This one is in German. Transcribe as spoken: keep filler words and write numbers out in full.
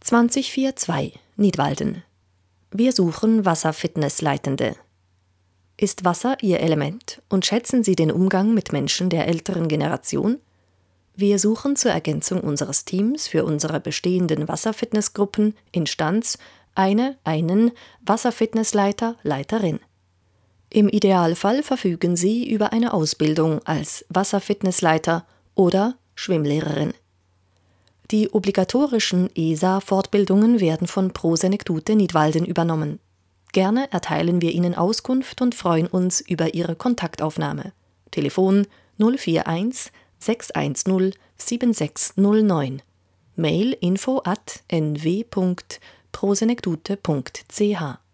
zwanzig vierundzwanzig Nidwalden. Wir suchen Wasserfitnessleitende. Ist Wasser Ihr Element und schätzen Sie den Umgang mit Menschen der älteren Generation? Wir suchen zur Ergänzung unseres Teams für unsere bestehenden Wasserfitnessgruppen Instanz eine, einen Wasserfitnessleiter, Leiterin. Im Idealfall verfügen Sie über eine Ausbildung als Wasserfitnessleiter oder Schwimmlehrerin. Die obligatorischen E S A-Fortbildungen werden von Pro Senectute Nidwalden übernommen. Gerne erteilen wir Ihnen Auskunft und freuen uns über Ihre Kontaktaufnahme. Telefon null vier eins sechs eins null sieben sechs null neun. Mail info at n w punkt pro senectute punkt c h